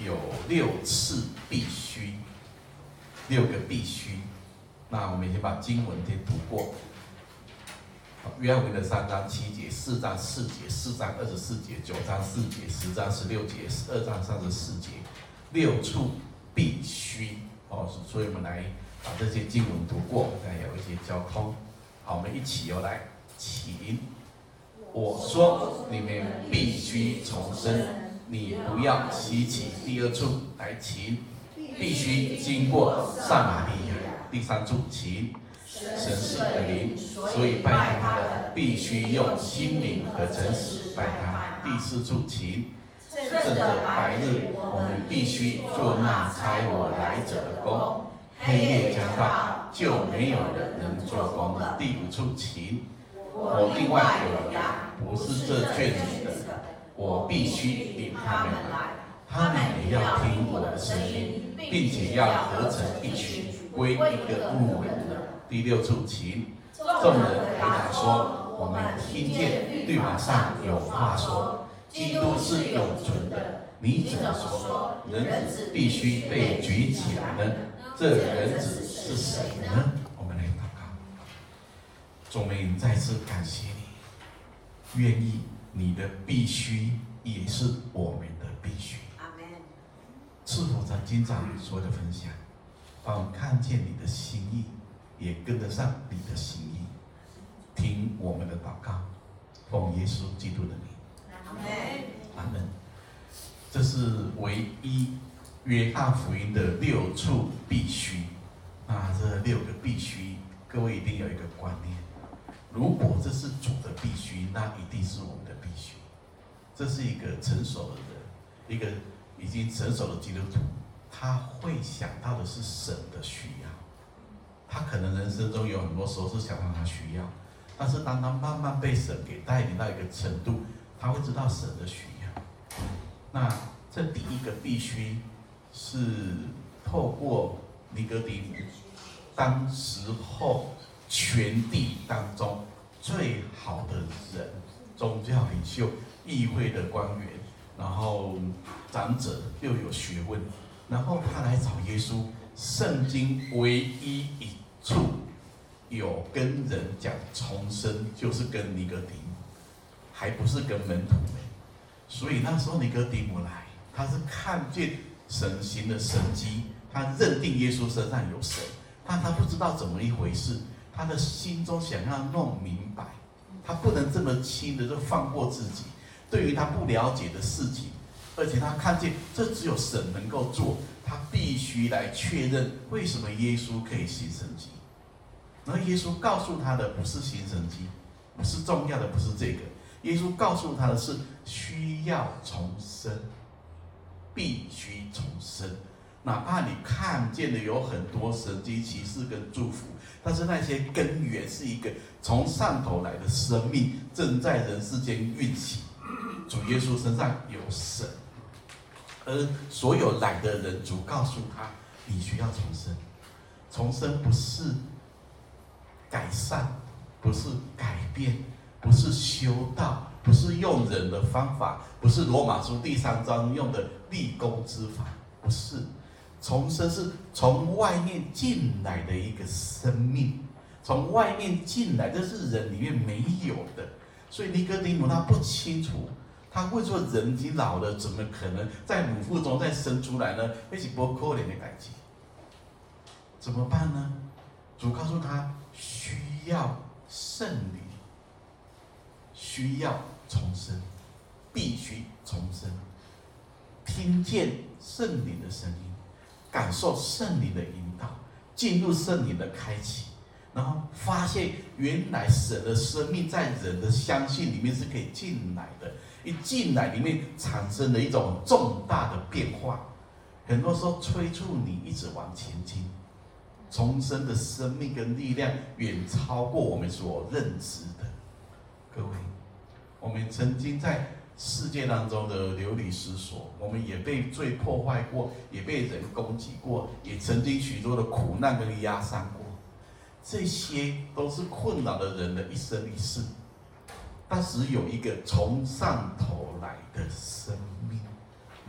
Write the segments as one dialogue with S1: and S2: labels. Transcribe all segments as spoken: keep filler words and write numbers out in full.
S1: 有六次必须，六个必须。那我们先把经文先读过。约翰福音的三章七节，四章四节，四章二十四节，九章四节，十章十六节，十二章三十四节，六处必须哦。所以我们来把这些经文读过，再有一些交通。好，我们一起哦来，请。我说你们必须重生，你不要稀奇。第二处来，请。必须经过撒玛利亚。第三处，请。神是的灵，所以拜他的必须用心灵和诚实拜他。第四处，请。趁着白日，我们必须做那差我来者的工；黑夜将到，就没有人能做工了。第五处，请。我另外有羊，不是这圈里的，我必须领他们来，他们也要听我的声音，并且要合成一群，归一个牧人了。第六处，请。众人回答说：我们听见律法上有话说，基督是永存的，你怎么说人子必须被举起来呢？这人子是谁呢？我们来祷告。主，我们再次感谢你，愿意你的必须也是我们的必须。
S2: 阿门。
S1: 赐福咱今早所有的分享，让我们看见你的心意，也跟得上你的心意。听我们的祷告，奉耶稣基督的名。
S2: 阿门。
S1: 阿门。这是唯一约翰福音的六处必须。那这六个必须，各位一定有一个观念：如果这是主的必须，那一定是我们的必须。这是一个成熟的人，一个已经成熟的基督徒，他会想到的是神的需要。他可能人生中有很多时候是想到他需要，但是当他慢慢被神给带领到一个程度，他会知道神的需要。那这第一个必须是透过尼哥底母，当时候全地当中最好的人，宗教领袖、议会的官员，然后长者又有学问，然后他来找耶稣。圣经唯一一处有跟人讲重生，就是跟尼哥底母，还不是跟门徒们。所以那时候尼哥底母来，他是看见神行的神迹，他认定耶稣身上有神，但他不知道怎么一回事，他的心中想要弄明白，他不能这么轻的就放过自己。对于他不了解的事情，而且他看见这只有神能够做，他必须来确认为什么耶稣可以行神迹。然后耶稣告诉他的不是行神迹，不是重要的，不是这个。耶稣告诉他的是需要重生，必须重生。哪怕你看见的有很多神迹奇事跟祝福，但是那些根源是一个从上头来的生命正在人世间运行。主耶稣身上有神，而所有来的人，主告诉他你需要重生。重生不是改善，不是改变，不是修道，不是用人的方法，不是罗马书第三章用的立功之法，不是。重生是从外面进来的一个生命，从外面进来，这是人里面没有的。所以尼哥底母他不清楚，他会说人已经老了，怎么可能在母腹中再生出来呢？那是不可能的代志。怎么办呢？主告诉他需要圣灵，需要重生，必须重生。听见圣灵的声音，感受圣灵的引导，进入圣灵的开启，然后发现原来神的生命在人的相信里面是可以进来的，一进来里面产生了一种重大的变化，很多时候催促你一直往前进。重生的生命跟力量远超过我们所认知的。各位，我们曾经在世界当中的流离失所，我们也被罪破坏过，也被人攻击过，也曾经许多的苦难跟压伤过，这些都是困扰了人的一生一世。但是有一个从上头来的生命，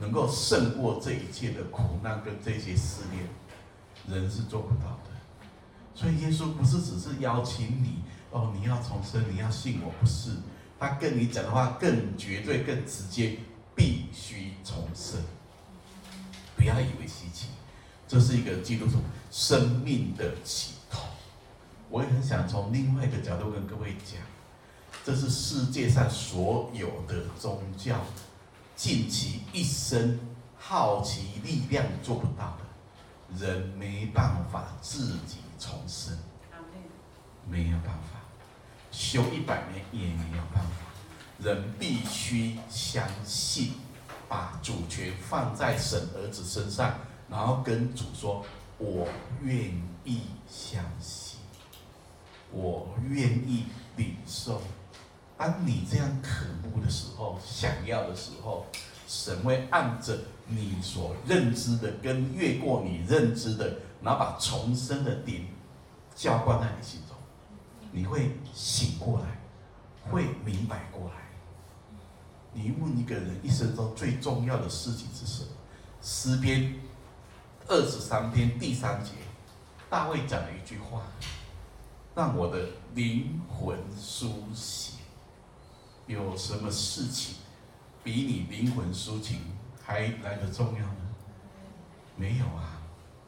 S1: 能够胜过这一切的苦难跟这些试炼，人是做不到的。所以耶稣不是只是邀请你哦，你要重生，你要信我，不是。他跟你讲的话更绝对、更直接，必须重生。不要以为稀奇，这是一个基督徒生命的起头。我也很想从另外一个角度跟各位讲，这是世界上所有的宗教尽其一生耗其力量做不到的，人没办法自己重生，没有办法，修一百年也没有办法。人必须相信，把主权放在神儿子身上，然后跟主说：“我愿意相信，我愿意领受。”当你这样渴慕的时候，想要的时候，神会按着你所认知的，跟越过你认知的，然后把重生的点浇灌在你心中，你会醒过来，会明白过来。你问一个人一生中最重要的事情是什么？诗篇二十三篇第三节，大卫讲了一句话，让我的灵魂苏醒。有什么事情比你灵魂抒情还来得重要呢？没有啊。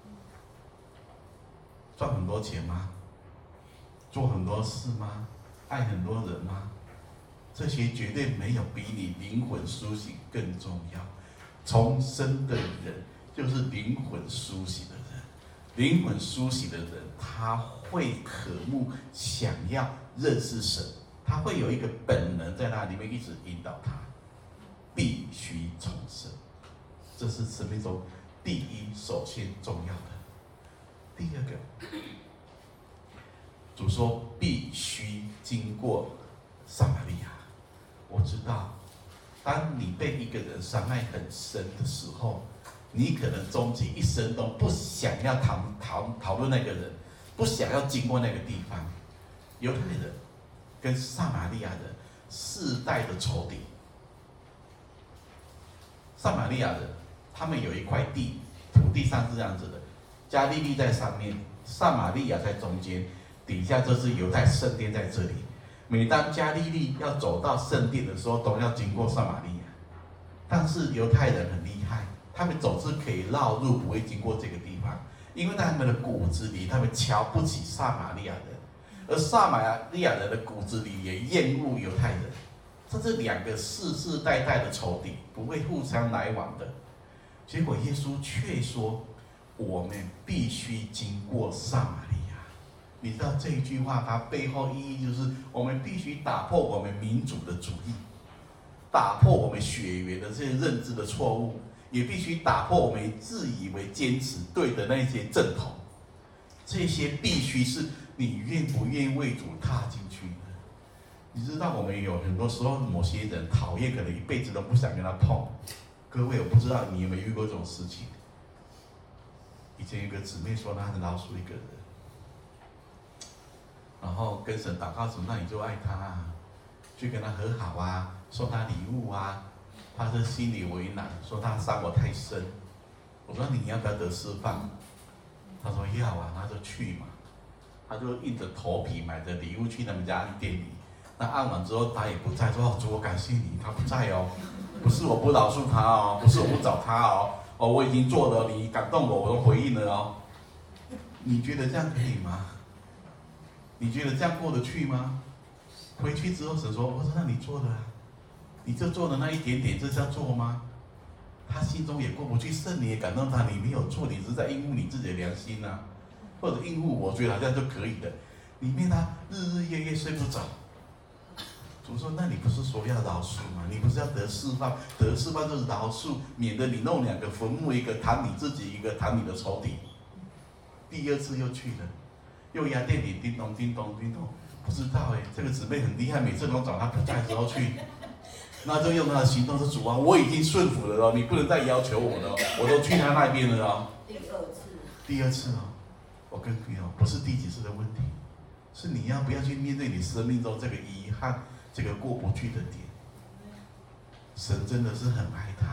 S1: 赚很多钱吗？做很多事吗？爱很多人吗？这些绝对没有比你灵魂苏醒更重要。重生的人就是灵魂苏醒的人，灵魂苏醒的人，他会渴慕想要认识神，他会有一个本能在那里面一直引导他，必须重生。这是生命中第一首先重要的。第二个，主说必须经过撒玛利亚。我知道，当你被一个人伤害很深的时候，你可能终其一生都不想要讨讨讨论那个人，不想要经过那个地方。犹太人跟撒玛利亚人世代的仇敌。撒玛利亚人他们有一块地，土地上是这样子的，加利利在上面，撒玛利亚在中间，底下就是犹太圣殿在这里。每当加利利要走到圣殿的时候，都要经过撒玛利亚。但是犹太人很厉害，他们总是可以绕路，不会经过这个地方，因为在他们的骨子里，他们瞧不起撒玛利亚人，而撒玛利亚人的骨子里也厌恶犹太人。这是两个世世代代的仇敌，不会互相来往的。结果耶稣却说，我们必须经过撒玛利亚。你知道这一句话它背后意义就是，我们必须打破我们民主的主义，打破我们血缘的这些认知的错误，也必须打破我们自以为坚持对的那些正统。这些必须是你愿不愿意为主踏进去的。你知道我们有很多时候某些人讨厌，可能一辈子都不想跟他碰。各位，我不知道你有没有遇过这种事情。以前有个姊妹说她很饶恕一个人，然后跟神祷告说，那你就爱他啊，去跟他和好啊，送他礼物啊。他是心里为难，说他伤我太深。我说你要不要得释放？他说要啊，那就去嘛。他就硬着头皮买着礼物去他们家按店里。那按完之后他也不在，说哦主我感谢你，他不在哦，不是我不饶恕他哦，不是我不找他哦，哦我已经做了，你感动我，我都回应了哦。你觉得这样可以吗？你觉得这样过得去吗？回去之后神说，我说那你做的啊，你这做的那一点点，这叫做吗？他心中也过不去，圣灵也感动他，你没有做，你只是在应付你自己的良心啊，或者应付我觉得好像就可以的。里面他日日夜夜睡不着。主说，那你不是说要饶恕吗？你不是要得释放？得释放就是饶恕，免得你弄两个坟墓，一个谈你自己，一个谈你的仇敌。第二次又去了，又压店里叮咚叮咚叮咚，不知道哎，这个姊妹很厉害，每次都找他不在的时候去，那就用他的行动是主啊，我已经顺服了哦，你不能再要求我了，我都去他那边了哦。第二次，第二次哦，我跟你讲，不是第几次的问题，是你要不要去面对你生命中这个遗憾，这个过不去的点。神真的是很爱他，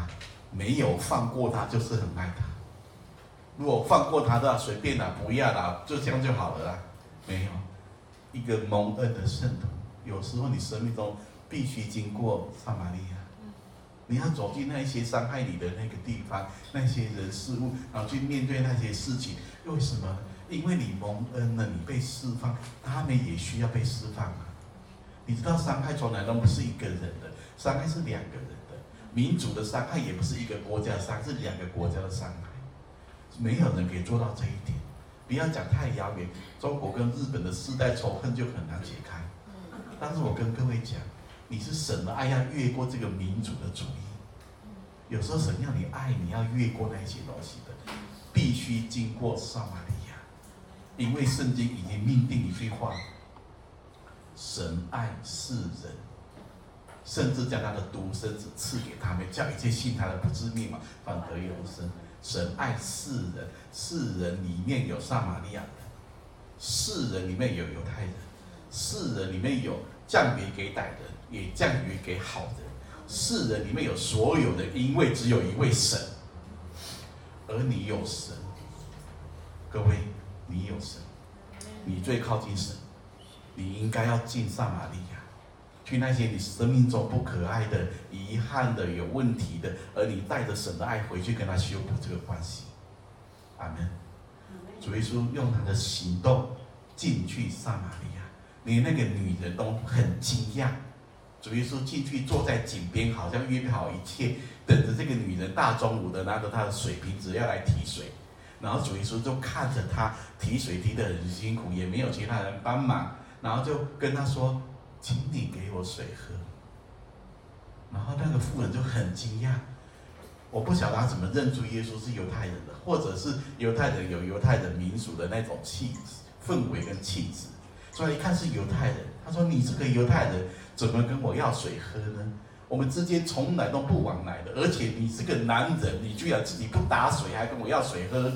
S1: 没有放过他，就是很爱他。如果放过他的，随便啦，不要啦，就这样就好了啦。没有，一个蒙恩的圣徒，有时候你生命中必须经过撒玛利亚，你要走进那些伤害你的那个地方，那些人事物，然后去面对那些事情。为什么？因为你蒙恩了，你被释放，他们也需要被释放啊。你知道，伤害从来都不是一个人的，伤害是两个人的。民族的伤害也不是一个国家的伤害，是两个国家的伤害。没有人可以做到这一点。不要讲太遥远，中国跟日本的世代仇恨就很难解开。但是我跟各位讲，你是神的爱要越过这个民族的主义。有时候神要你爱，你要越过那些东西的，必须经过撒玛利亚，因为圣经已经命定一句话：神爱世人，甚至将他的独生子赐给他们，叫一切信他的不致灭亡，反得永生。神爱世人，世人里面有撒玛利亚人，世人里面有犹太人，世人里面有降别给歹人，也降别给好人。世人里面有所有人，因为只有一位神，而你有神。各位，你有神，你最靠近神，你应该要进撒玛利亚，去那些你生命中不可爱的、遗憾的、有问题的，而你带着神的爱回去跟他修补这个关系。阿门。主耶稣用他的行动进去撒玛利亚，连那个女人都很惊讶。主耶稣进去坐在井边，好像约好一切，等着这个女人大中午的拿着她的水瓶子要来提水。然后主耶稣就看着她提水提得很辛苦，也没有其他人帮忙，然后就跟她说：“请你给我水喝。”然后那个妇人就很惊讶，我不晓得她怎么认出耶稣是犹太人的，或者是犹太人有犹太人民俗的那种气质、氛围跟气质，所以一看是犹太人，他说：“你这个犹太人怎么跟我要水喝呢？我们之间从来都不往来的，而且你是个男人，你居然自己不打水，还跟我要水喝。”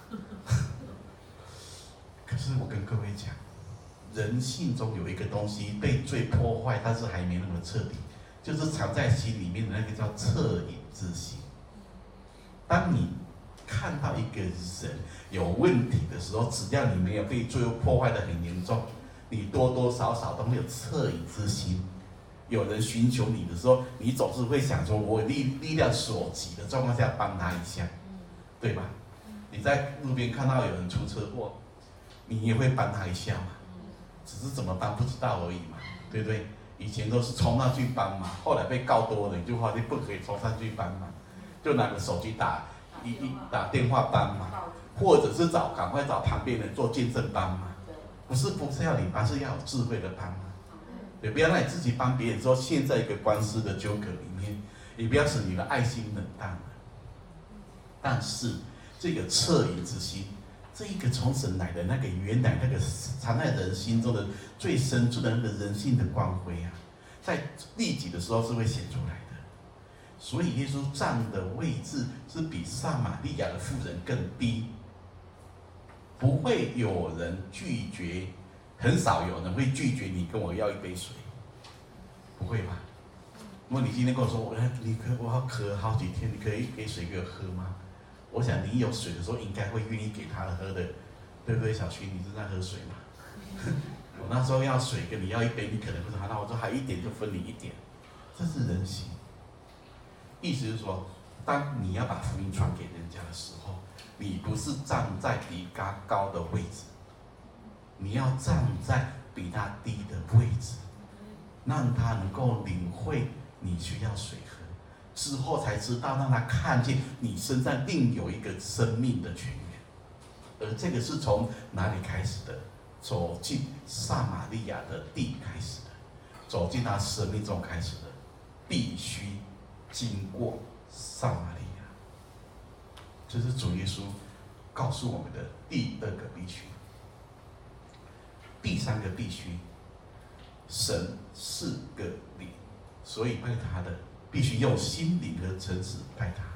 S1: 可是我跟各位讲，人性中有一个东西被罪破坏，但是还没那么彻底，就是藏在心里面的那个叫恻隐之心。当你看到一个人有问题的时候，只要你没有被罪破坏得很严重，你多多少少都会有恻隐之心。有人寻求你的时候，你总是会想说，我力力量所及的状况下帮他一下，对吧？你在路边看到有人出车祸，你也会帮他一下嘛，只是怎么帮不知道而已嘛，对不对？以前都是冲上去帮嘛，后来被告多了，你就发现不可以冲上去帮嘛，就拿个手机打一一打电话帮嘛，或者是找赶快找旁边人做见证帮嘛，不是不是要你帮，是要有智慧的帮嘛。也不要让你自己帮别人之后陷在一个官司的纠葛里面，也不要使你的爱心冷淡了。但是这个恻隐之心，这一个从神来的那个原来那个藏在人心中的最深处的那个人性的光辉啊，在利己的时候是会显出来的。所以耶稣站的位置是比撒玛利亚的妇人更低，不会有人拒绝。很少有人会拒绝你跟我要一杯水，不会吧？如果你今天跟我说，我你可我要渴好几天，你可以给水给我喝吗？我想你有水的时候，应该会愿意给他喝的，对不对？小徐，你是在喝水吗？我那时候要水，跟你要一杯，你可能会说，那我说还一点就分你一点，这是人性。意思是说，当你要把福音传给人家的时候，你不是站在比他高的位置。你要站在比他低的位置，让他能够领会你需要水喝，之后才知道让他看见你身上另有一个生命的泉源。而这个是从哪里开始的？走进撒玛利亚的地开始的，走进他生命中开始的，必须经过撒玛利亚。这是主耶稣告诉我们的第二个必须。第三个必须，神是个灵，所以拜他的必须用心灵和诚实拜他。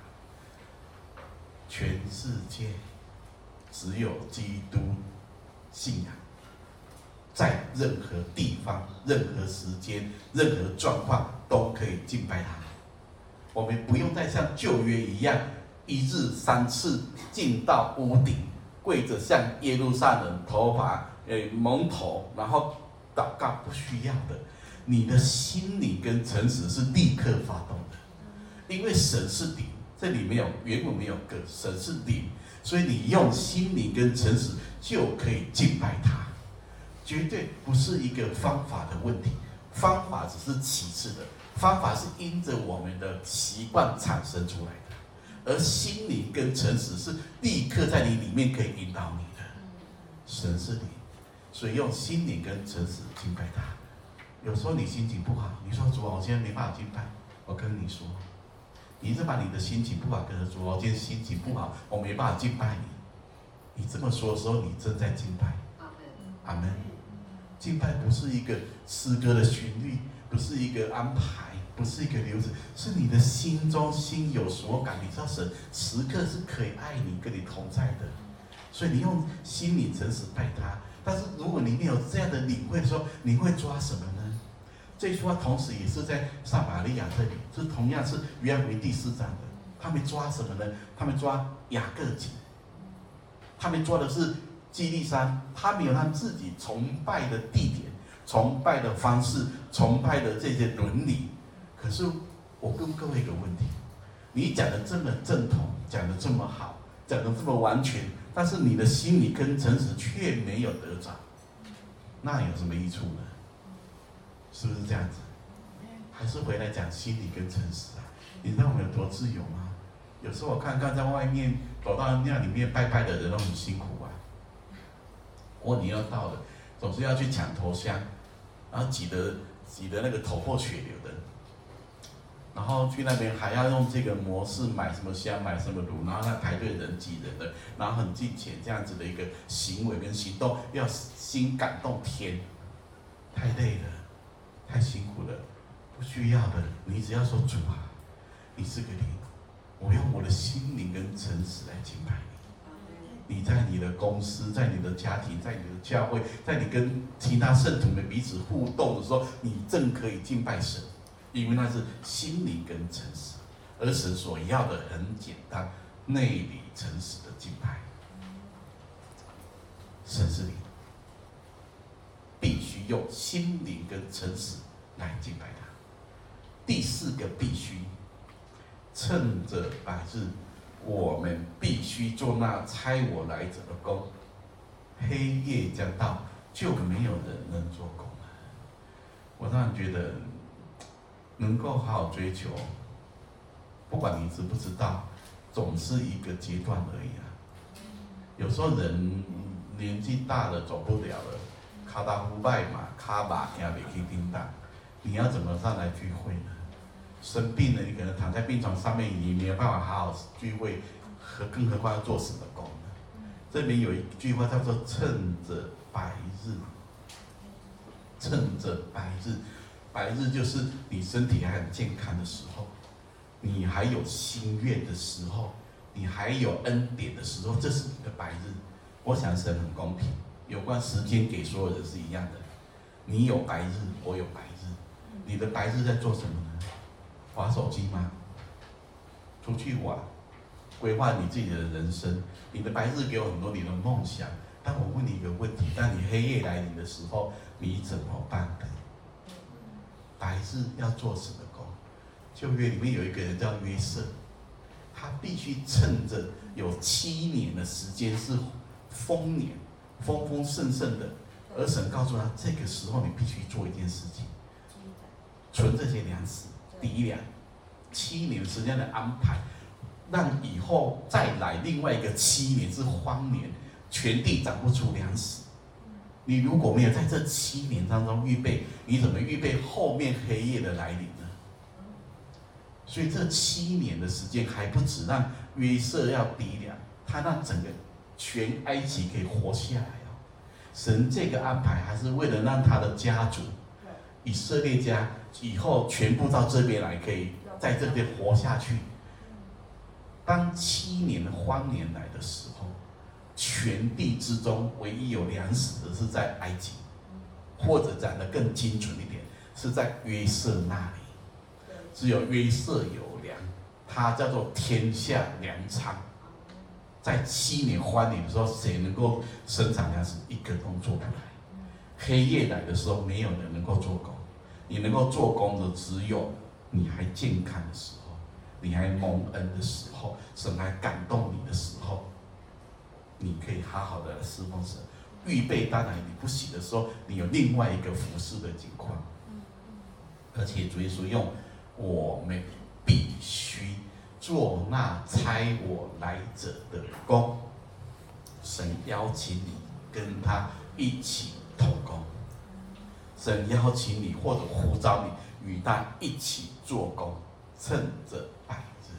S1: 全世界只有基督信仰，在任何地方、任何时间、任何状况都可以敬拜他。 我们不用再像旧约一样，一日三次进到屋顶，跪着向耶路撒冷头发诶蒙头，然后祷告，不需要的。你的心灵跟诚实是立刻发动的，因为神是灵，这里没有原文没有个，神是灵，所以你用心灵跟诚实就可以敬拜他，绝对不是一个方法的问题，方法只是其次的，方法是因着我们的习惯产生出来的，而心灵跟诚实是立刻在你里面可以引导你的。神是灵，所以用心灵跟诚实敬拜他。有时候你心情不好，你说主啊，我今天没办法敬拜。我跟你说，你一直把你的心情不好跟着主啊，我今天心情不好，我没办法敬拜你。你这么说的时候，你正在敬拜。阿门。敬拜不是一个诗歌的旋律，不是一个安排，不是一个流程，是你的心中心有所感。你知道神时刻是可以爱你，跟你同在的，所以你用心灵诚实拜他。但是如果你没有这样的领会的时候，你会抓什么呢？这句话同时也是在撒玛利亚这里，是同样是约翰福音第四章的。他们抓什么呢？他们抓雅各井，他们抓的是基利山，他们有他自己崇拜的地点、崇拜的方式、崇拜的这些伦理。可是我跟各位一个问题：你讲的这么正统，讲的这么好，讲的这么完全，但是你的心里跟诚实却没有得着，那有什么益处呢？是不是这样子？还是回来讲心理跟诚实啊？你知道我们有多自由吗？有时候我看看在外面走到庙里面拜拜的人都很辛苦啊。过年要到了，总是要去抢头香，然后挤得挤得那个头破血流的，然后去那边还要用这个模式买什么香买什么炉，然后那排队人挤人的，然后很进钱这样子的一个行为跟行动，要心感动天，太累了。太辛苦了，不需要的。你只要说主啊，你是个灵，我用我的心灵跟诚实来敬拜你。你在你的公司，在你的家庭，在你的教会，在你跟其他圣徒们彼此互动的时候，你正可以敬拜神，因为那是心灵跟诚实，而神所要的很简单，内里诚实的敬拜。神是灵。必须用心灵跟诚实来敬拜他。第四个必须，趁着白日，我们必须做那差我来者的工。黑夜将到，就没有人能做工了。我当然觉得，能够好好追求，不管你知不知道，总是一个阶段而已啊。有时候人年纪大了，走不了了。卡达夫拜嘛，卡巴也没去叮当，你要怎么上来聚会呢？生病了，你可能躺在病床上面，你没有办法好好聚会，和更何况要做什么工呢？这边有一句话叫做“趁着白日”，趁着白日，白日就是你身体还很健康的时候，你还有心愿的时候，你还有恩典的时候，这是你的白日。我想神很公平。有关时间给所有人是一样的，你有白日，我有白日。你的白日在做什么呢？滑手机吗？出去玩，规划你自己的人生。你的白日给我很多你的梦想，但我问你一个问题：当你黑夜来临的时候，你怎么办呢？白日要做什么工？旧约里面有一个人叫约瑟，他必须趁着有七年的时间是丰年。丰丰盛盛的，而神告诉他，这个时候你必须做一件事情，存这些粮食，抵粮，七年时间的安排，让以后再来另外一个七年是荒年，全地长不出粮食。你如果没有在这七年当中预备，你怎么预备后面黑夜的来临呢？所以这七年的时间还不止让约瑟要抵粮，他让整个全埃及可以活下来哦。神这个安排还是为了让他的家族以色列家以后全部到这边来，可以在这边活下去。当七年的荒年来的时候，全地之中唯一有粮食的是在埃及，或者讲得更精准一点，是在约瑟那里。只有约瑟有粮， 它叫做天下粮仓。在七年荒年的时候，谁能够生产粮食？一个都做不来。黑夜来的时候，没有人能够做工。你能够做工的，只有你还健康的时候，你还蒙恩的时候，神还感动你的时候，你可以好好的侍奉神。预备当然你不行的时候，你有另外一个服侍的情况。而且主耶稣用我们必须做那差我来者的工，神邀请你跟他一起同工，神邀请你或者呼召你与他一起做工，趁着百日。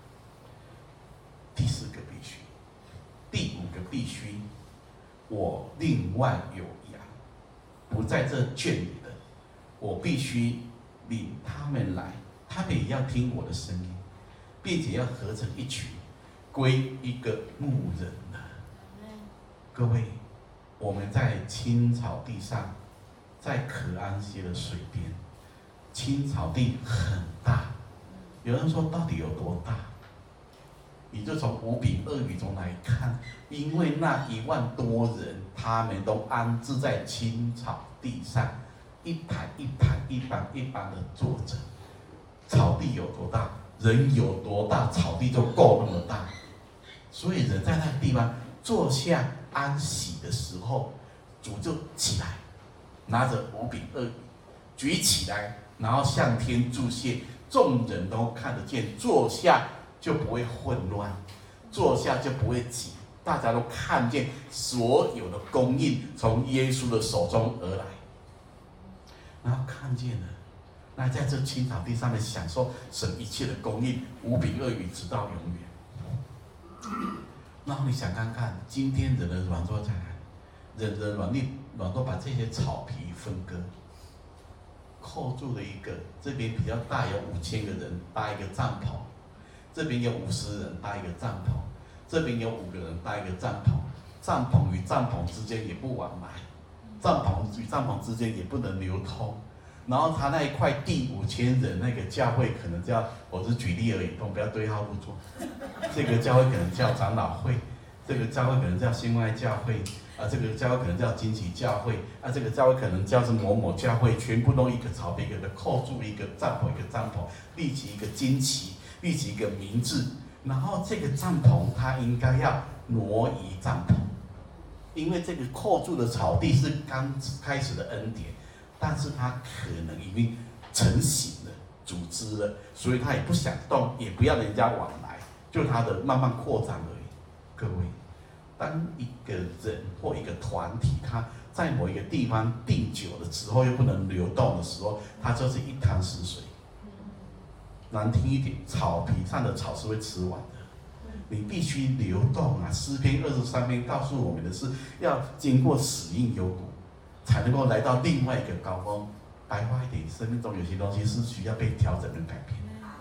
S1: 第四个必须，第五个必须，我另外有羊，不在这圈里的，我必须领他们来，他们也要听我的声音，并且要合成一群，归一个牧人了。各位，我们在青草地上，在可安歇的水边，青草地很大，有人说到底有多大？你就从五饼二鱼中来看，因为那一万多人，他们都安置在青草地上，一排一排一班一班的坐着。草地有多大，人有多大，草地就够那么大。所以人在那个地方坐下安息的时候，主就起来，拿着五饼二鱼举起来，然后向天祝谢，众人都看得见，坐下就不会混乱，坐下就不会挤，大家都看见所有的供应从耶稣的手中而来，然后看见了，那在这青草地上面享受神一切的供应，五饼二鱼直到永远。然后你想看看，今天人的软弱在哪里？人的软弱软弱把这些草皮分割，扣住了一个，这边比较大，有五千个人搭一个帐篷。这边有五十人搭一个帐篷，这边有五个人搭一个帐篷，帐篷与帐篷之间也不往来，帐篷与帐篷之间也不能流通。然后他那一块地五千人，那个教会可能叫，我是举例而已，我们不要对号入座。这个教会可能叫长老会，这个教会可能叫新外教会，啊，这个教会可能叫惊奇教会，啊，这个教会可能叫是某某教会，全部都一个草皮，一个的扣住一个帐篷，一个帐篷，立起一个旌旗。立起一个名字，然后这个帐篷它应该要挪移帐篷，因为这个扣住的草地是刚开始的恩典，但是它可能已经成型了、组织了，所以他也不想动，也不要人家往来，就它的慢慢扩张而已。各位，当一个人或一个团体，他在某一个地方定久了之后，又不能流动的时候，它就是一潭死水。难听一点，草皮上的草是会吃完的，你必须流动啊！诗篇二十三篇告诉我们的是，要经过死荫幽谷，才能够来到另外一个高峰。白话一点，生命中有些东西是需要被调整跟改变。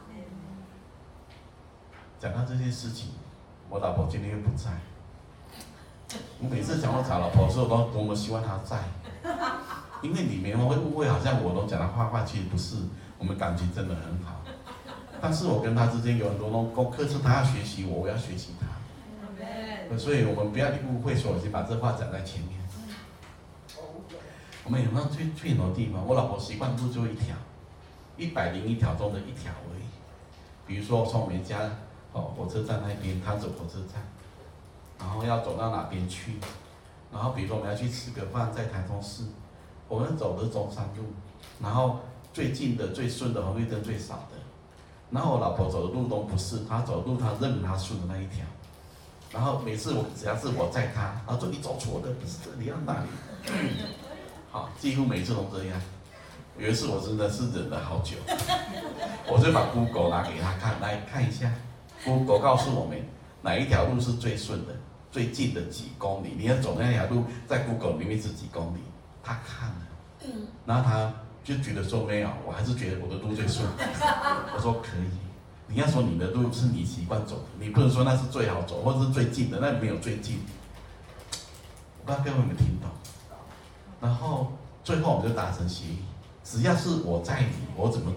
S1: 讲到这件事情，我老婆今天又不在。我每次讲我找老婆的时候，都多么希望她在，因为你们会误会，好像我都讲她坏话，其实不是，我们感情真的很好。但是我跟他之间有很多种功课，是他要学习我，我要学习他。所以我们不要误会，说我先把这话讲在前面。我们有没有去去很多地方？我老婆习惯路就一条，一百零一条中的一条而已。比如说从我们家哦火车站那边，她走火车站，然后要走到哪边去？然后比如说我们要去吃个饭，在台中市，我们走的是中山路，然后最近的、最顺的红绿灯最少的。然后我老婆走的路都不是，她走的路她认她顺的那一条。然后每次我只要是我载她，她说你走错的，不是这里要哪里？好，几乎每次都这样。有一次我真的是忍了好久，我就把 Google 拿给她看，来看一下 ，Google 告诉我们哪一条路是最顺的，最近的几公里，你要走那条路，在 Google 里面是几公里？她看了，然后她就觉得说没有，我还是觉得我的路最顺。我说可以，你要说你的路是你习惯走的，你不能说那是最好走，或者是最近的，那没有最近。我不知道各位有没有听懂？然后最后我们就达成协议，只要是我载你，我怎么走，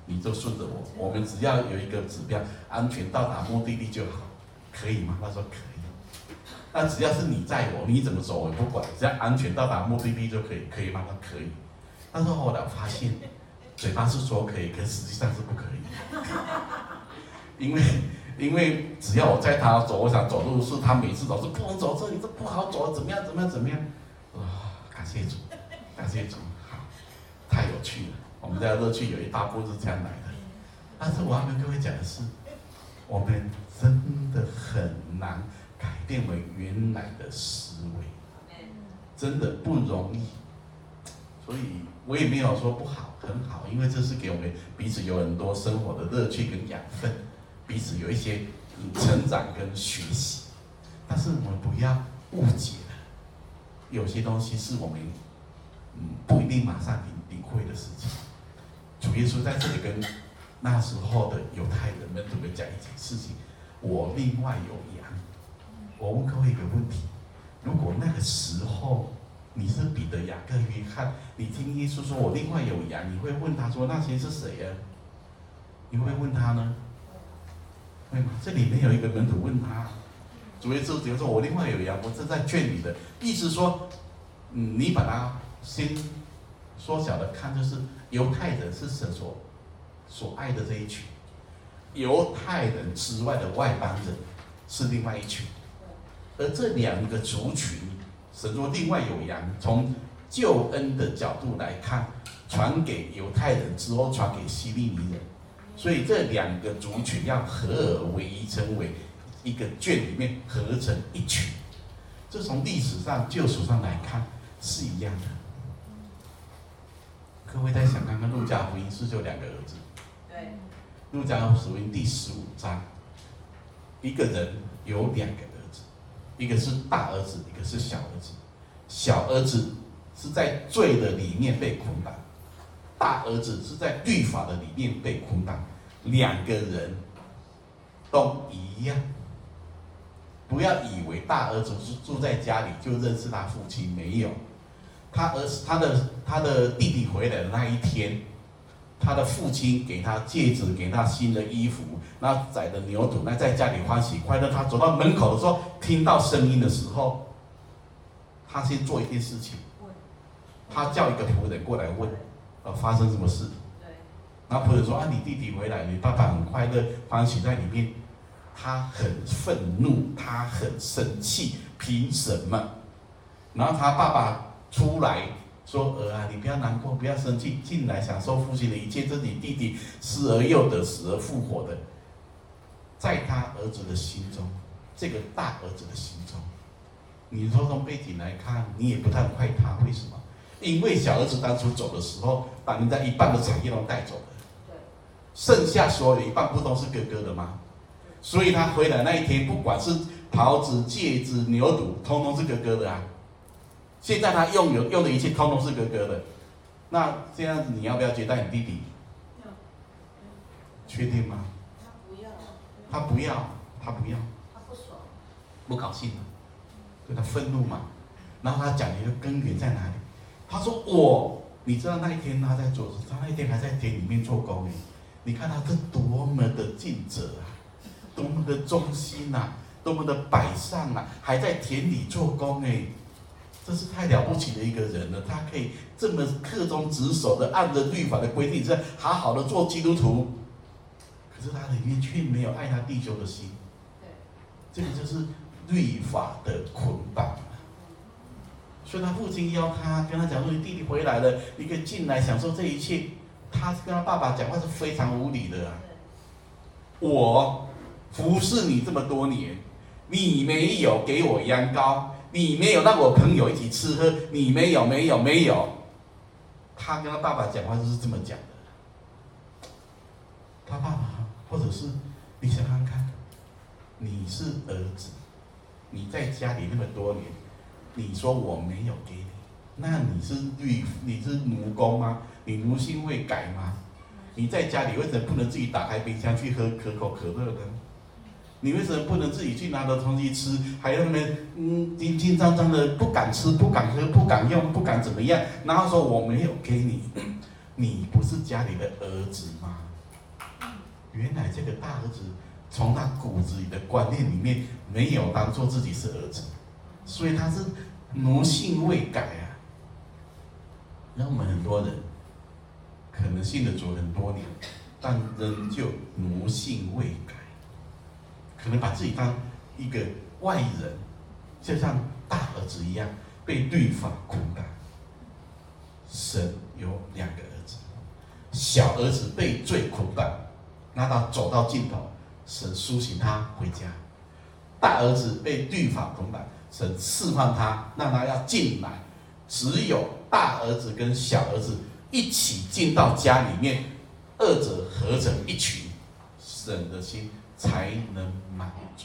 S1: 你就顺着我，我们只要有一个指标，安全到达目的地就好，可以吗？他说可以。那只要是你载我，你怎么走我不管，只要安全到达目的地就可以，可以吗？他可以。但是后来发现，嘴巴是说可以，可是实际上是不可以，因为因为只要我载他走，我想走路是他每次走是不能走这里，这不好走，怎么样怎么样怎么样？哇，感谢主，感谢主，好，太有趣了。我们的乐趣有一大部分是这样来的，但是我要跟各位讲的是，我们真的很难改变为原来的思维，真的不容易。所以我也没有说不好，很好，因为这是给我们彼此有很多生活的乐趣跟养分，彼此有一些成长跟学习。但是我们不要误解了，有些东西是我们嗯不一定马上领领会的事情。主耶稣在这里跟那时候的犹太人们都会讲一件事情：我另外有羊。我问各位一个问题：如果那个时候你是彼得、雅各、约翰，你听耶稣说我另外有羊，你会问他说那些是谁呀？你会问他呢？会吗？这里面有一个门徒问他，主耶稣就说我另外有羊，我正在圈里的，意思说，嗯，你把它先缩小的看，就是犹太人是神所所爱的这一群，犹太人之外的外邦人是另外一群，而这两个族群，神说另外有羊，从救恩的角度来看，传给犹太人之后传给希利尼人，所以这两个族群要合而为一，成为一个圈里面合成一群。这从历史上救赎上来看是一样的。各位在想看看路加福音是就两个儿子，对，路加福音第十五章，一个人有两个儿子，一个是大儿子，一个是小儿子。小儿子是在罪的里面被捆绑，大儿子是在律法的里面被捆绑，两个人都一样。不要以为大儿子是住在家里就认识他父亲，没有。他儿子他的他的弟弟回来的那一天，他的父亲给他戒指，给他新的衣服，那宰的牛犊，那在家里欢喜快乐。他走到门口的时候，听到声音的时候，他先做一件事情，他叫一个仆人过来问，呃，发生什么事？然后仆人说啊，你弟弟回来，你爸爸很快乐，欢喜在里面。他很愤怒，他很生气，凭什么？然后他爸爸出来说：“儿啊，你不要难过，不要生气，进来享受父亲的一切。这是你弟弟失而又得，死而复活的。”在他儿子的心中，这个大儿子的心中，你说从背景来看，你也不太怪他，为什么？因为小儿子当初走的时候，把人家一半的产业都带走了，剩下所有的一半不都是哥哥的吗？所以他回来那一天，不管是袍子、戒指、牛犊，通通是哥哥的啊。现在他用有用的一切，通通是哥哥的。那这样子，你要不要接待你弟弟？确定吗？他不要。他不要，他不要。他不爽，不高兴了，所以他愤怒嘛。然后他讲一个根源在哪里？他说我，你知道那一天他在做，他那一天还在田里面做工哎。你看他这多么的尽责啊！多么的忠心啊，多么的摆上啊，还在田里做工哎，这是太了不起的一个人了。他可以这么恪忠职守的，按着律法的规定，是好好的做基督徒。可是他里面却没有爱他弟兄的心。这个就是律法的捆绑。所以他父亲邀他，跟他讲说：“你弟弟回来了，你可以进来享受这一切。”他跟他爸爸讲话是非常无理的啊。我服侍你这么多年，你没有给我羊羔，你没有让我朋友一起吃喝，你没有没有没有。他跟他爸爸讲话就是这么讲的。他爸爸，或者是你想看看，你是儿子，你在家里那么多年，你说我没有给你，那你是律你是奴工吗？你奴性会改吗？你在家里为什么不能自己打开冰箱去喝可口可乐呢？你为什么不能自己去拿到东西吃，还在那边嗯紧紧张张的不敢吃、不敢喝、不敢用、不敢怎么样？然后说我没有给你，你不是家里的儿子吗？ 原来这个大儿子从他骨子里的观念里面没有当做自己是儿子，所以他是奴性未改啊。那我们很多人可能信了主很多年，但仍旧奴性未改，可能把自己当一个外人，就像大儿子一样被律法捆绑。神有两个儿子，小儿子被罪捆绑，那他走到尽头，神苏醒他回家；大儿子被律法捆绑，神释放他，让他要进来。只有大儿子跟小儿子一起进到家里面，二者合成一群，神的心才能满足。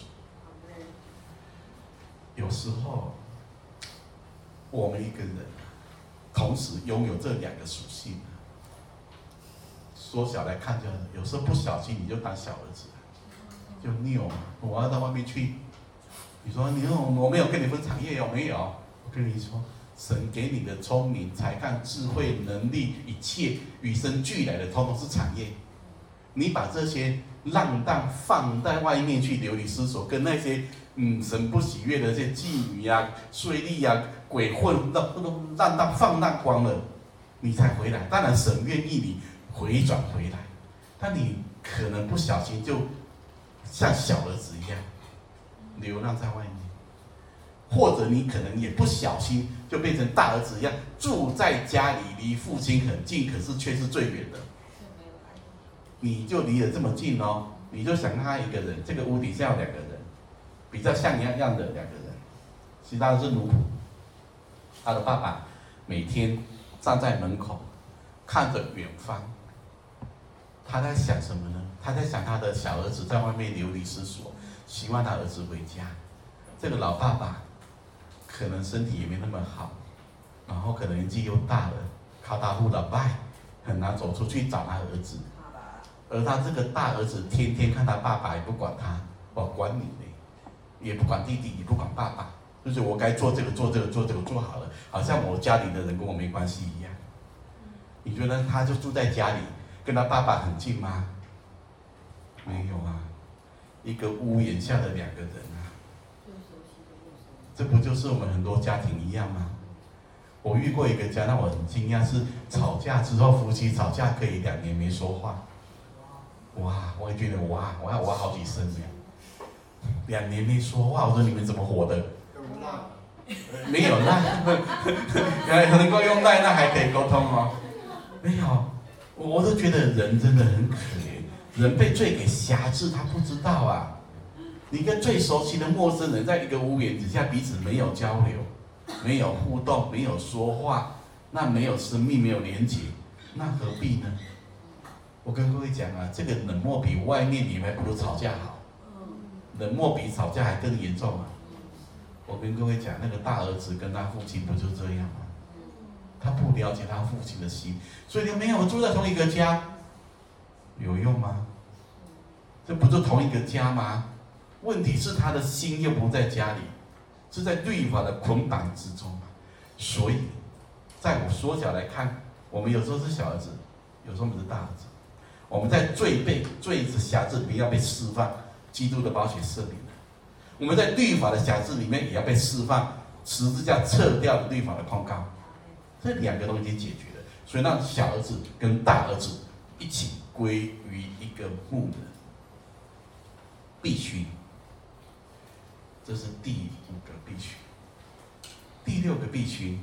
S1: 有时候，我们一个人同时拥有这两个属性，缩小来看就好，有时候不小心你就当小儿子，就拗嘛，我要到外面去。你说你我没有跟你分产业，有没有？我跟你说，神给你的聪明、才干、智慧、能力，一切与生俱来的，通通是产业。你把这些浪荡放在外面去流离失所，跟那些嗯神不喜悦的这些妓女呀、税吏呀、鬼混，都都浪荡放荡光了，你才回来。当然，神愿意你回转回来，但你可能不小心就像小儿子一样流浪在外面，或者你可能也不小心就变成大儿子一样住在家里，离父亲很近，可是却是最远的。你就离得这么近哦，你就想他一个人，这个屋底下有两个人，比较像一样样的两个人，其他的是奴仆。他的爸爸每天站在门口，看着远方，他在想什么呢？他在想他的小儿子在外面流离失所，希望他儿子回家。这个老爸爸可能身体也没那么好，然后可能年纪又大了，靠大户老拜，很难走出去找他儿子。而他这个大儿子天天看他爸爸，也不管他，我管你呢，也不管弟弟，也不管爸爸，就是我该做这个做这个做这个做好了，好像我家里的人跟我没关系一样。你觉得他就住在家里，跟他爸爸很近吗？没有啊，一个屋檐下的两个人啊，这不就是我们很多家庭一样吗？我遇过一个家，让我很惊讶，是吵架之后夫妻吵架可以两年没说话。哇，我也觉得哇，我要挖好几声呢，两年没说话，我说你们怎么活的？没有赖，原来能够用赖，那还可以沟通哦。没有，我都觉得人真的很可怜，人被罪给辖制，他不知道啊。你跟最熟悉的陌生人在一个屋檐之下，彼此没有交流，没有互动，没有说话，那没有生命，没有连结，那何必呢？我跟各位讲啊，这个冷漠比外面你们还不如吵架好，冷漠比吵架还更严重啊！我跟各位讲，那个大儿子跟他父亲不就这样吗？他不了解他父亲的心，所以你没有住在同一个家，有用吗？这不就同一个家吗？问题是他的心又不在家里，是在律法的捆绑之中。所以，在我缩小来看，我们有时候是小儿子，有时候我们是大儿子。我们在罪被罪的辖制里面要被释放，基督的宝血赦免了；我们在律法的辖制里面也要被释放，十字架撤掉了律法的控告。这两个都已经解决了，所以让小儿子跟大儿子一起归于一个牧人，必须。这是第五个必须。第六个必须，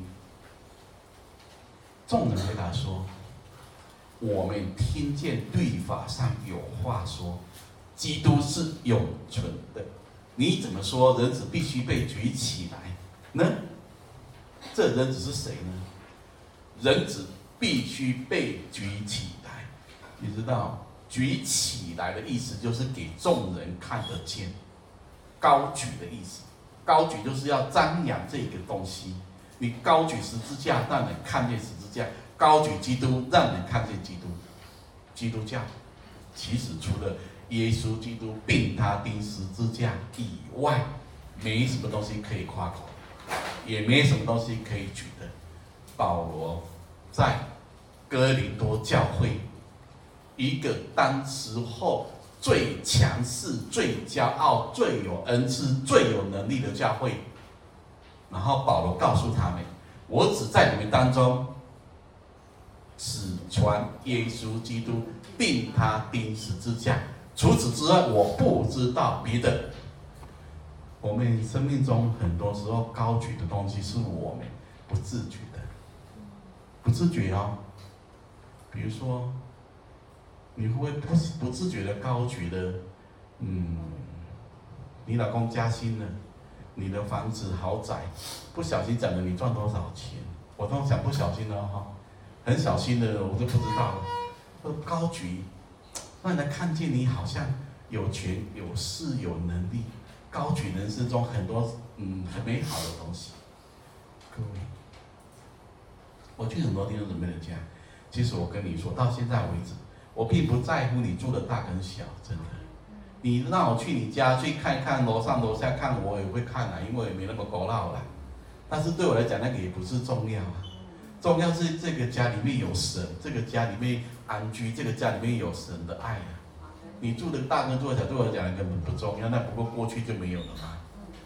S1: 众人回答说：我们听见律法上有话说，基督是永存的，你怎么说人子必须被举起来呢？这人子是谁呢？人子必须被举起来。你知道举起来的意思就是给众人看得见，高举的意思。高举就是要张扬这个东西，你高举十字架让人看见十字架，高举基督让人看见基督。基督教其实除了耶稣基督并他钉十字架以外，没什么东西可以夸口，也没什么东西可以举的。保罗在哥林多教会，一个当时候最强势、最骄傲、最有恩赐、最有能力的教会。然后保罗告诉他们：我只在你们当中只传耶稣基督，并他钉十字架，除此之外，我不知道别的。我们生命中很多时候高举的东西，是我们不自觉的，不自觉哦。比如说，你会不会不不自觉的高举的，嗯，你老公加薪了，你的房子豪宅，不小心讲了你赚多少钱？我都讲不小心的哈，很小心的我就不知道了。都高举，让人看见你好像有权有势有能力，高举人生中很多嗯很美好的东西。各位，我去很多弟兄姊妹的家，其实我跟你说，到现在为止，我并不在乎你住的大跟小，真的。你让我去你家去看一看，楼上楼下看，我也会看啊，因为我也没那么狗闹啦。但是对我来讲，那个也不是重要啊。重要是这个家里面有神，这个家里面安居，这个家里面有神的爱啊。你住的大跟住的小，对我来讲根本不重要，那不过过去就没有了嘛。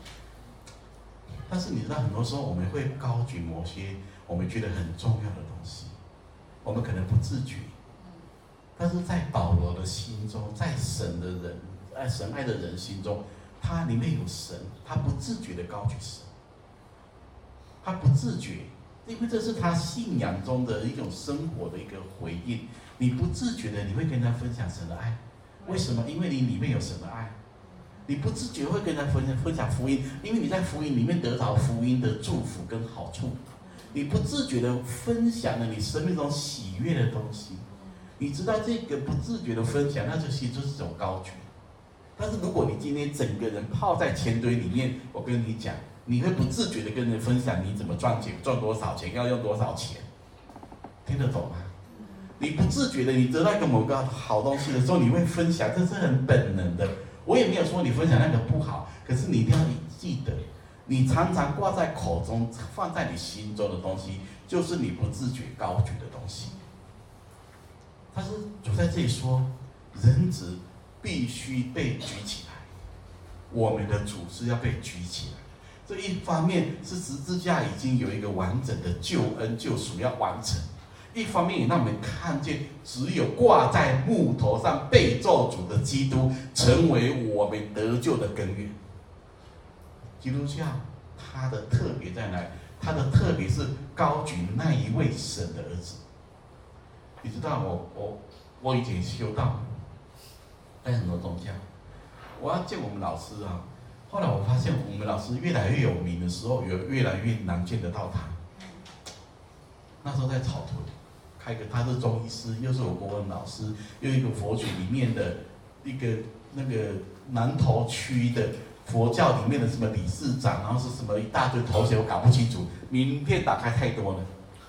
S1: 但是你知道，很多时候我们会高举某些我们觉得很重要的东西，我们可能不自觉，但是在保罗的心中，在神的人，在神爱的人心中，他里面有神，他不自觉的高举神，他不自觉，因为这是他信仰中的一种生活的一个回应。你不自觉的，你会跟他分享神的爱，为什么？因为你里面有神的爱。你不自觉会跟他分享分享福音，因为你在福音里面得到福音的祝福跟好处。你不自觉的分享了你生命中喜悦的东西。你知道这个不自觉的分享，那就其实就是一种高举。但是如果你今天整个人泡在钱堆里面，我跟你讲，你会不自觉的跟人分享你怎么赚钱，赚多少钱，要用多少钱，听得懂吗？你不自觉的，你得到一个某个好东西的时候，你会分享，这是很本能的。我也没有说你分享那个不好，可是你一定要记得，你常常挂在口中、放在你心中的东西，就是你不自觉高举的东西。但是主在这里说，人子必须被举起来，我们的主是要被举起来。这一方面是十字架已经有一个完整的救恩救赎要完成。一方面也让我们看见，只有挂在木头上被咒诅的基督，成为我们得救的根源。基督教它的特别在哪里？它的特别是高举那一位神的儿子。你知道我我我以前修道，在很多宗教，我要见我们老师啊。后来我发现，我们老师越来越有名的时候，有越来越难见得到他。那时候在草屯。开个，他是中医师，又是我国文老师，又一个佛学里面的一个那个南投区的佛教里面的什么理事长，然后是什么一大堆头衔，我搞不清楚，名片打开太多了。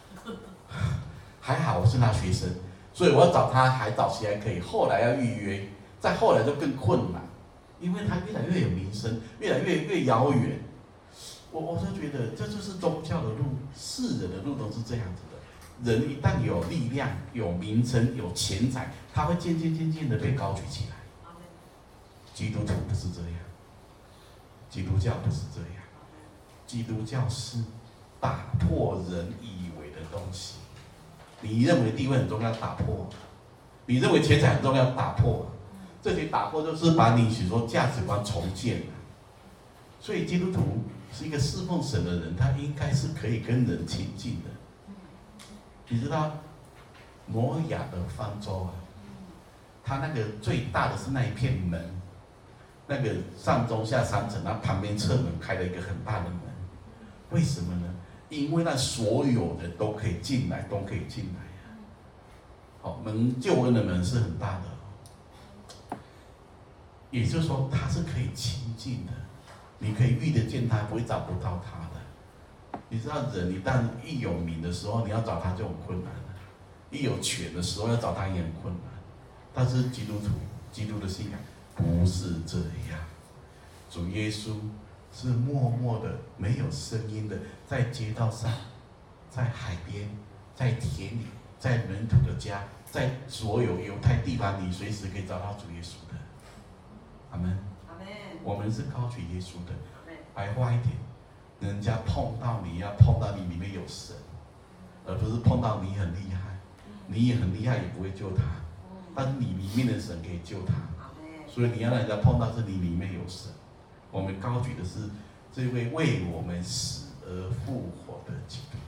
S1: 还好我是他学生，所以我要找他还早期还可以，后来要预约，再后来就更困难，因为他越来越有名声，越来越越遥远。我我就觉得这就是宗教的路，世人的路都是这样子的。人一旦有力量、有名称、有钱财，他会渐渐渐渐的被高举起来。基督徒不是这样，基督教不是这样，基督教是打破人以为的东西。你认为地位很重要，打破；你认为钱财很重要，打破。这里打破就是把你许多价值观重建了。所以基督徒是一个侍奉神的人，他应该是可以跟人亲近的。你知道挪亚的方舟啊，它那个最大的是那一片门，那个上中下三层，它旁边侧门开了一个很大的门，为什么呢？因为那所有的都可以进来，都可以进来啊。好，门救恩的门是很大的，也就是说它是可以亲近的，你可以遇得见他，不会找不到他的。你知道人一旦一有名的时候，你要找他就很困难了；一有权的时候要找他也很困难。但是基督徒、基督的信仰不是这样。主耶稣是默默的、没有声音的，在街道上、在海边、在田里、在门徒的家、在所有犹太地方，你随时可以找到主耶稣的。 阿门。我们是高举耶稣的。白话一点，人家碰到你要碰到你里面有神，而不是碰到你很厉害，你也很厉害也不会救他，但是你里面的神可以救他。所以你要让人家碰到是你里面有神。我们高举的是这位为我们死而复活的基督。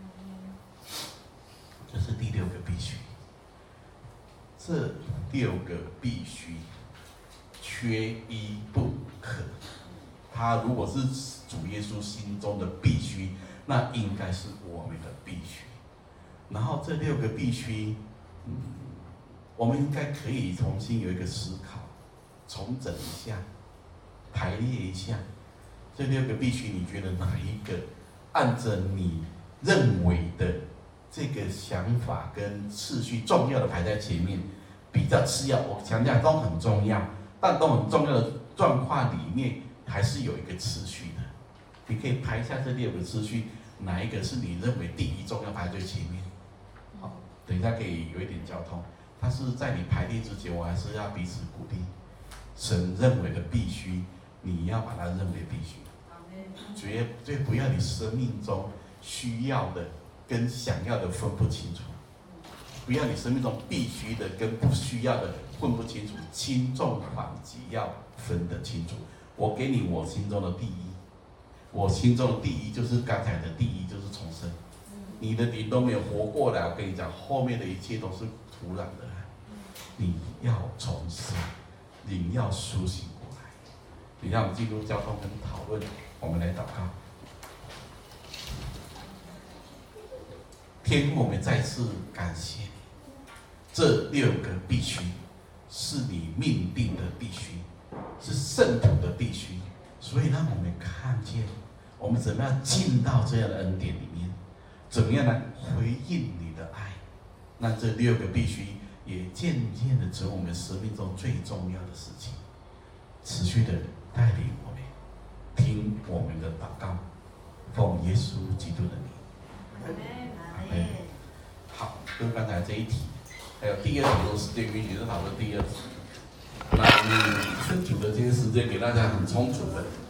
S1: 这是第六个必须。这六个必须，缺一不可。他如果是主耶稣心中的必须，那应该是我们的必须。然后这六个必须，嗯，我们应该可以重新有一个思考，重整一下，排列一下。这六个必须，你觉得哪一个按着你认为的这个想法跟次序重要的排在前面，比较次要？我强调都很重要，但都很重要的状况里面，还是有一个次序的。你可以排一下这六个次序，哪一个是你认为第一重要排最前面？好，等一下可以有一点交通。它是在你排列之前，我还是要彼此鼓励。神认为的必须，你要把它认为必须，绝对不要你生命中需要的跟想要的分不清楚，不要你生命中必须的跟不需要的分不清楚，轻重缓急要分得清楚。我给你我心中的第一，我心中的第一就是刚才的第一，就是重生。你的灵都没有活过来，我跟你讲，后面的一切都是土壤的。你要重生，灵要苏醒过来。你让我们进入交通跟讨论，我们来祷告。天父，我们再次感谢你，这六个必须是你命定的必须，是圣徒的必须，所以让我们看见我们怎么样进到这样的恩典里面，怎么样来回应你的爱。那这六个必须也渐渐的成为我们生命中最重要的事情，持续的带领我们听我们的祷告，奉耶稣基督的名。阿门。好，跟刚才这一题，还有第二题，都是对于学生讨论第二题。那我们分组的这些时间给大家很充足的。